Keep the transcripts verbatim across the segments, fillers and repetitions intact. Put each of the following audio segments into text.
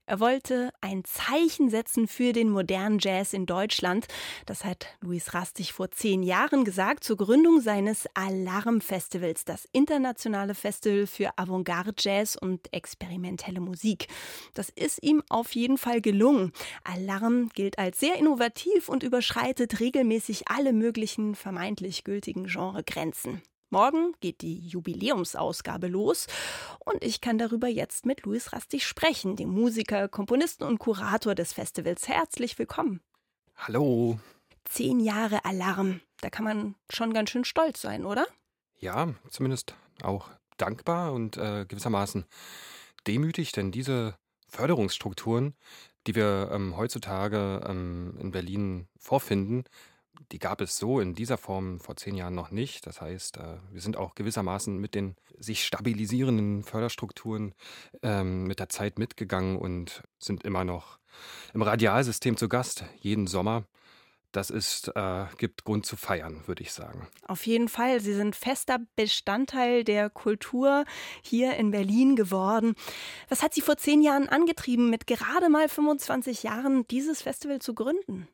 Er wollte ein Zeichen setzen für den modernen Jazz in Deutschland. Das hat Luis Rastig vor zehn Jahren gesagt, zur Gründung seines Alarm-Festivals, das internationale Festival für Avantgarde-Jazz und experimentelle Musik. Das ist ihm auf jeden Fall gelungen. Alarm gilt als sehr innovativ und überschreitet regelmäßig alle möglichen vermeintlich gültigen Genregrenzen. Morgen geht die Jubiläumsausgabe los und ich kann darüber jetzt mit Luis Rastig sprechen, dem Musiker, Komponisten und Kurator des Festivals. Herzlich willkommen. Hallo. Zehn Jahre Alarm, da kann man schon ganz schön stolz sein, oder? Ja, zumindest auch dankbar und äh, gewissermaßen demütig, denn diese Förderungsstrukturen, die wir ähm, heutzutage ähm, in Berlin vorfinden, die gab es so in dieser Form vor zehn Jahren noch nicht. Das heißt, äh, wir sind auch gewissermaßen mit den sich stabilisierenden Förderstrukturen ähm, mit der Zeit mitgegangen und sind immer noch im Radialsystem zu Gast, jeden Sommer. Das ist, äh, gibt Grund zu feiern, würde ich sagen. Auf jeden Fall, Sie sind fester Bestandteil der Kultur hier in Berlin geworden. Was hat Sie vor zehn Jahren angetrieben, mit gerade mal fünfundzwanzig Jahren dieses Festival zu gründen?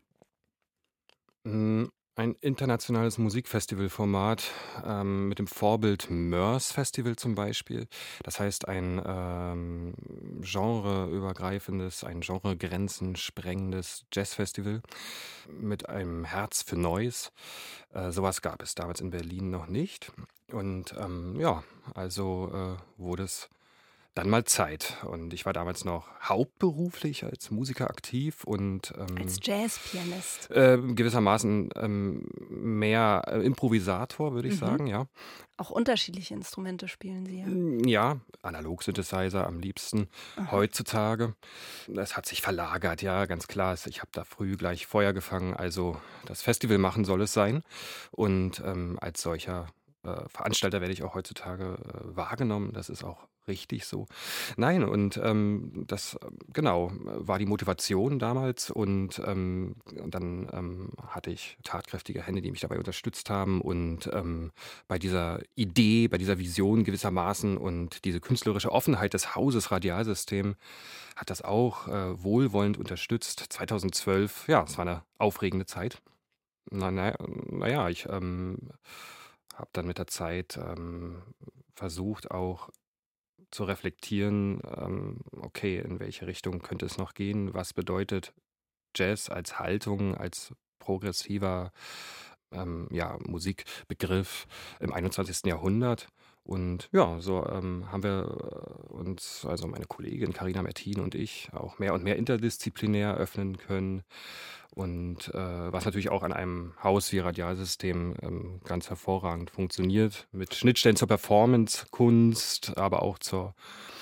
Mm, Ein internationales Musikfestivalformat ähm, mit dem Vorbild Mörs Festival zum Beispiel. Das heißt, ein ähm, genreübergreifendes, ein Genregrenzen sprengendes Jazzfestival mit einem Herz für Neues. Äh, sowas gab es damals in Berlin noch nicht. Und ähm, ja, also äh, wurde es dann mal Zeit. Und ich war damals noch hauptberuflich als Musiker aktiv und Als ähm, Jazzpianist. äh, gewissermaßen ähm, mehr äh, Improvisator, würde ich Mhm. sagen, ja. Auch unterschiedliche Instrumente spielen Sie ja. Mm, Ja, Analog-Synthesizer am liebsten Aha. heutzutage. Das hat sich verlagert, ja, ganz klar. Ich habe da früh gleich Feuer gefangen. Also das Festival machen soll es sein. Und ähm, als solcher äh, Veranstalter werde ich auch heutzutage äh, wahrgenommen. Das ist auch richtig so. Nein, und ähm, das, äh, genau, äh, war die Motivation damals. Und ähm, dann ähm, hatte ich tatkräftige Hände, die mich dabei unterstützt haben. Und ähm, bei dieser Idee, bei dieser Vision gewissermaßen und diese künstlerische Offenheit des Hauses Radialsystem hat das auch äh, wohlwollend unterstützt. zweitausendzwölf, ja, es war eine aufregende Zeit. Na, na, naja, ich ähm, habe dann mit der Zeit ähm, versucht auch zu reflektieren, ähm, okay, in welche Richtung könnte es noch gehen? Was bedeutet Jazz als Haltung, als progressiver ähm, ja, Musikbegriff im einundzwanzigsten. Jahrhundert? Und ja, so ähm, haben wir äh, uns, also meine Kollegin Carina Mertin und ich, auch mehr und mehr interdisziplinär öffnen können. Und äh, was natürlich auch an einem Haus wie Radialsystem ähm, ganz hervorragend funktioniert, mit Schnittstellen zur Performance-Kunst, aber auch zur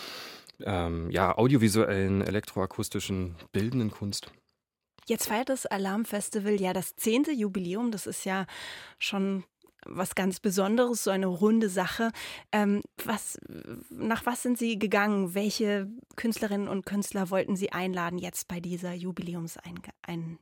ähm, ja, audiovisuellen, elektroakustischen, bildenden Kunst. Jetzt feiert das Alarm-Festival ja das zehnte Jubiläum. Das ist ja schon was ganz Besonderes, so eine runde Sache. Ähm, was, nach was sind Sie gegangen? Welche Künstlerinnen und Künstler wollten Sie einladen jetzt bei dieser Jubiläumsausgabe?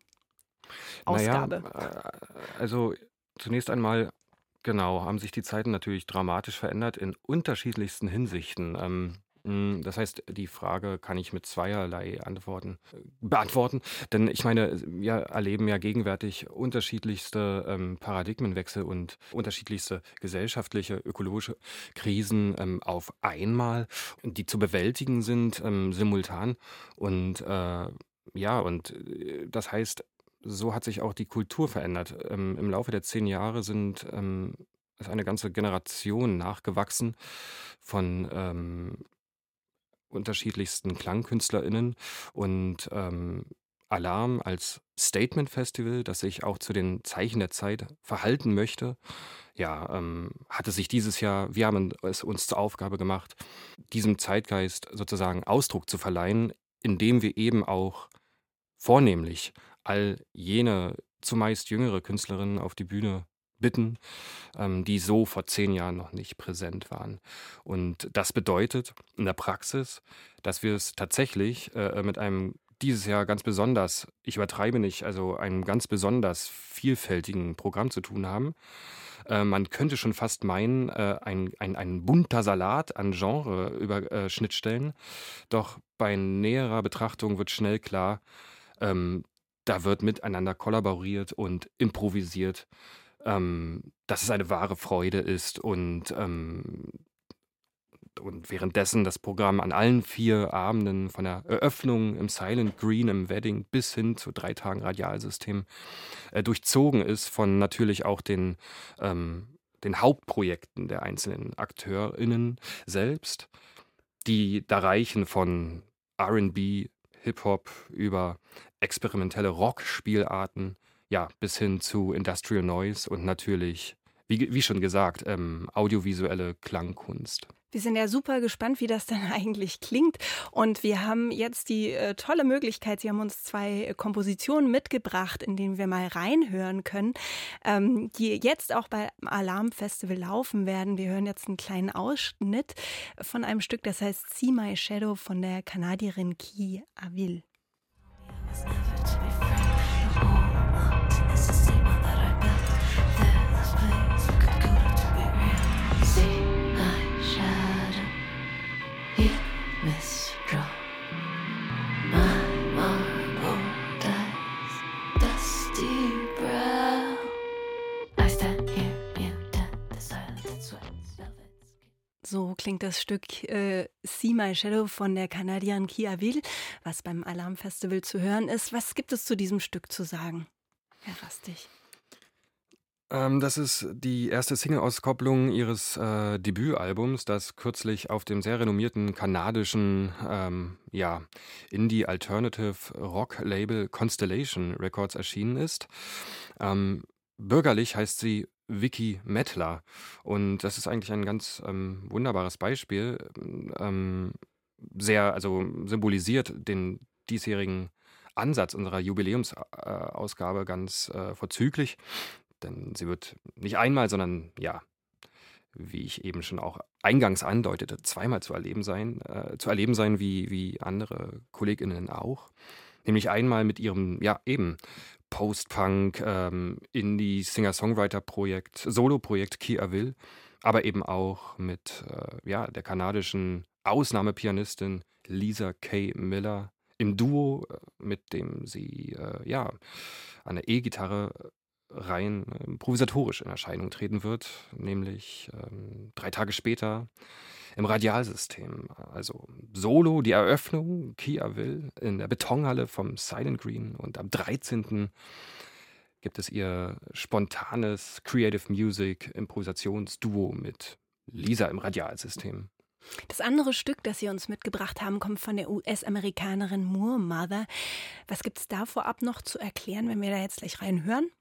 Naja, äh, also zunächst einmal, genau, haben sich die Zeiten natürlich dramatisch verändert in unterschiedlichsten Hinsichten. Ähm, mh, das heißt, die Frage kann ich mit zweierlei Antworten äh, beantworten. Denn ich meine, wir erleben ja gegenwärtig unterschiedlichste ähm, Paradigmenwechsel und unterschiedlichste gesellschaftliche, ökologische Krisen ähm, auf einmal, die zu bewältigen sind, ähm, simultan. Und äh, ja, und äh, das heißt, so hat sich auch die Kultur verändert. Ähm, im Laufe der zehn Jahre sind ähm, ist eine ganze Generation nachgewachsen von ähm, unterschiedlichsten KlangkünstlerInnen und ähm, Alarm als Statement-Festival, das sich auch zu den Zeichen der Zeit verhalten möchte, ja, ähm, hatte sich dieses Jahr, wir haben es uns zur Aufgabe gemacht, diesem Zeitgeist sozusagen Ausdruck zu verleihen, indem wir eben auch vornehmlich all jene zumeist jüngere Künstlerinnen auf die Bühne bitten, ähm, die so vor zehn Jahren noch nicht präsent waren. Und das bedeutet in der Praxis, dass wir es tatsächlich äh, mit einem dieses Jahr ganz besonders, ich übertreibe nicht, also einem ganz besonders vielfältigen Programm zu tun haben. Äh, man könnte schon fast meinen, äh, ein, ein, ein bunter Salat an Genre-Schnittstellen. Doch bei näherer Betrachtung wird schnell klar, ähm, da wird miteinander kollaboriert und improvisiert, ähm, dass es eine wahre Freude ist und ähm, und währenddessen das Programm an allen vier Abenden von der Eröffnung im Silent Green im Wedding bis hin zu drei Tagen Radialsystem äh, durchzogen ist von natürlich auch den, ähm, den Hauptprojekten der einzelnen AkteurInnen selbst, die da reichen von R and B, Hip-Hop über experimentelle Rock-Spielarten, ja, bis hin zu Industrial Noise und natürlich, wie, wie schon gesagt, ähm, audiovisuelle Klangkunst. Wir sind ja super gespannt, wie das dann eigentlich klingt. Und wir haben jetzt die äh, tolle Möglichkeit, Sie haben uns zwei äh, Kompositionen mitgebracht, in denen wir mal reinhören können, ähm, die jetzt auch beim Alarm-Festival laufen werden. Wir hören jetzt einen kleinen Ausschnitt von einem Stück, das heißt See My Shadow von der Kanadierin Kee Avil. So klingt das Stück äh, See My Shadow von der Kanadierin Kee Avil, was beim Alarm-Festival zu hören ist. Was gibt es zu diesem Stück zu sagen, Herr Rastig? Ähm, das ist die erste Single-Auskopplung ihres äh, Debütalbums, das kürzlich auf dem sehr renommierten kanadischen ähm, ja, Indie-Alternative-Rock-Label Constellation Records erschienen ist. Ähm, bürgerlich heißt sie Vicky Mettler und das ist eigentlich ein ganz ähm, wunderbares Beispiel, ähm, sehr, also symbolisiert den diesjährigen Ansatz unserer Jubiläumsausgabe ganz äh, vorzüglich. Denn sie wird nicht einmal, sondern ja, wie ich eben schon auch eingangs andeutete, zweimal zu erleben sein, äh, zu erleben sein wie, wie andere KollegInnen auch. Nämlich einmal mit ihrem, ja, eben Post-Punk, ähm, Indie-Singer-Songwriter-Projekt, Solo-Projekt Kee Avil, aber eben auch mit äh, ja, der kanadischen Ausnahmepianistin Lisa K. Miller im Duo, äh, mit dem sie äh, ja, an der E-Gitarre rein äh, improvisatorisch in Erscheinung treten wird, nämlich ähm, drei Tage später im Radialsystem. Also Solo, die Eröffnung, Kee Avil in der Betonhalle vom Silent Green und am dreizehnten gibt es ihr spontanes Creative Music Improvisationsduo mit Lisa im Radialsystem. Das andere Stück, das Sie uns mitgebracht haben, kommt von der U S-Amerikanerin Moor Mother. Was gibt es da vorab noch zu erklären, wenn wir da jetzt gleich reinhören?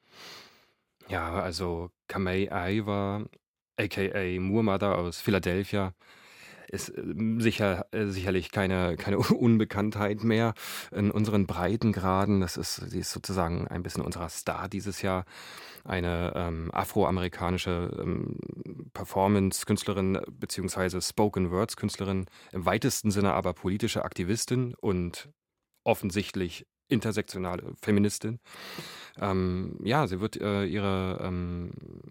Ja, also Kamei Aiwa, aka Moor Mother aus Philadelphia, ist äh, sicher, äh, sicherlich keine, keine Unbekanntheit mehr in unseren Breitengraden. Das ist, sie ist sozusagen ein bisschen unser Star dieses Jahr. Eine ähm, afroamerikanische ähm, Performance-Künstlerin bzw. Spoken-Words-Künstlerin, im weitesten Sinne aber politische Aktivistin und offensichtlich intersektionale Feministin. Ähm, ja, sie wird äh, ihre ähm,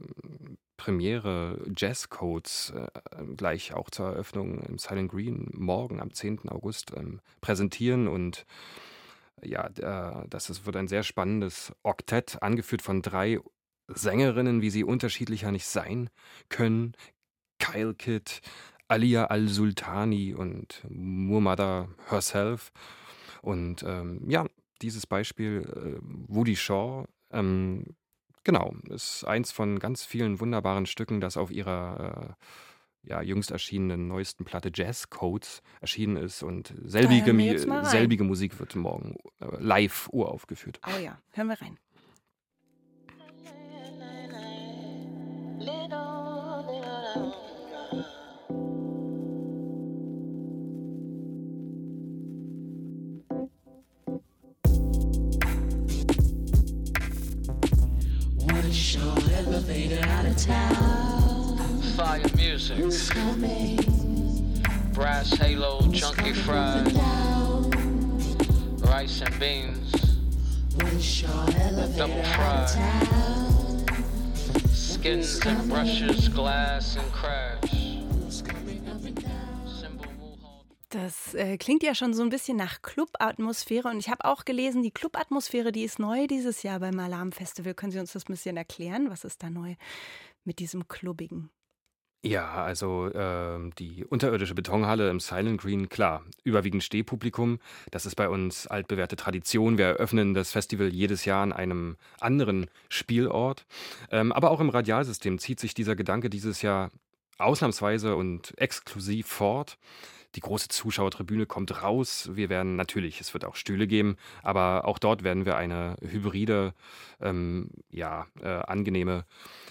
Premiere Jazz Codes äh, gleich auch zur Eröffnung im Silent Green morgen am zehnten August ähm, präsentieren und ja, äh, das ist, wird ein sehr spannendes Oktett, angeführt von drei Sängerinnen, wie sie unterschiedlicher nicht sein können. Kyle Kidd, Alia Al-Sultani und Moor Mother herself. Und ähm, ja, dieses Beispiel, äh, Woody Shaw, ähm, genau, ist eins von ganz vielen wunderbaren Stücken, das auf ihrer äh, ja, jüngst erschienenen neuesten Platte Jazz Codes erschienen ist. Und selbige, Mi- selbige Musik wird morgen äh, live uraufgeführt. Oh ja, hören wir rein. Elevator out of town. Fire music. Brass halo, junkie fried. rice and beans, Wish your elevator double out of fried, town. skins and brushes, glass and crash. Symbol Woolhall. Das äh, klingt ja schon so ein bisschen nach Clubatmosphäre. Und ich habe auch gelesen, die Clubatmosphäre, die ist neu dieses Jahr beim Alarm-Festival. Können Sie uns das ein bisschen erklären? Was ist da neu mit diesem Clubbigen? Ja, also ähm, die unterirdische Betonhalle im Silent Green, klar, überwiegend Stehpublikum. Das ist bei uns altbewährte Tradition. Wir eröffnen das Festival jedes Jahr an einem anderen Spielort. Ähm, aber auch im Radialsystem zieht sich dieser Gedanke dieses Jahr ausnahmsweise und exklusiv fort. Die große Zuschauertribüne kommt raus. Wir werden natürlich, es wird auch Stühle geben, aber auch dort werden wir eine hybride, ähm, ja, äh, angenehme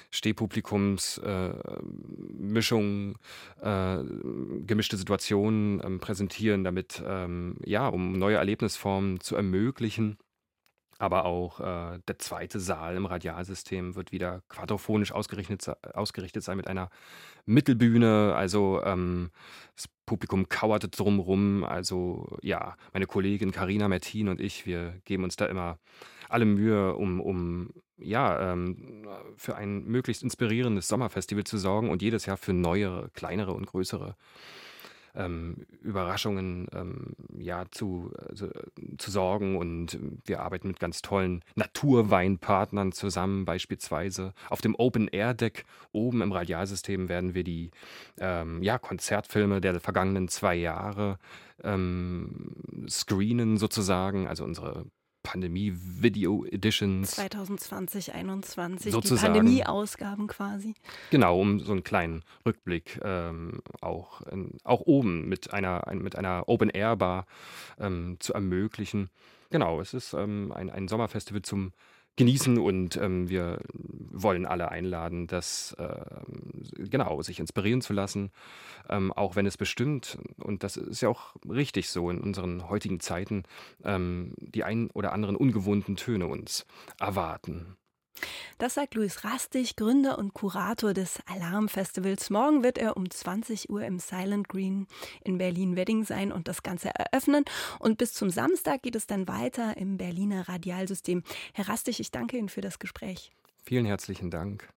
Stehpublikumsmischung, äh, äh, gemischte Situationen ähm, präsentieren, damit, ähm, ja, um neue Erlebnisformen zu ermöglichen. Aber auch äh, der zweite Saal im Radialsystem wird wieder quadrophonisch ausgerichtet, se- ausgerichtet sein mit einer Mittelbühne. Also ähm, das Publikum kauerte drumrum. Also ja, meine Kollegin Carina Mertin und ich, wir geben uns da immer alle Mühe, um, um ja, ähm, für ein möglichst inspirierendes Sommerfestival zu sorgen und jedes Jahr für neuere, kleinere und größere ähm, Überraschungen ähm, ja, zu, also, zu sorgen. Und wir arbeiten mit ganz tollen Naturweinpartnern zusammen, beispielsweise. Auf dem Open-Air-Deck oben im Radialsystem werden wir die ähm, ja, Konzertfilme der vergangenen zwei Jahre ähm, screenen sozusagen, also unsere Pandemie-Video-Editions zwanzig zwanzig, einundzwanzig, die sozusagen. Pandemie-Ausgaben quasi. Genau, um so einen kleinen Rückblick ähm, auch, in, auch oben mit einer, ein, mit einer Open-Air-Bar ähm, zu ermöglichen. Genau, es ist ähm, ein, ein Sommerfestival zum Genießen und ähm, wir wollen alle einladen, das ähm, genau sich inspirieren zu lassen, ähm, auch wenn es bestimmt, und das ist ja auch richtig so in unseren heutigen Zeiten, ähm, die ein oder anderen ungewohnten Töne uns erwarten. Das sagt Luis Rastig, Gründer und Kurator des Alarm-Festivals. Morgen wird er um zwanzig Uhr im Silent Green in Berlin-Wedding sein und das Ganze eröffnen. Und bis zum Samstag geht es dann weiter im Berliner Radialsystem. Herr Rastig, ich danke Ihnen für das Gespräch. Vielen herzlichen Dank.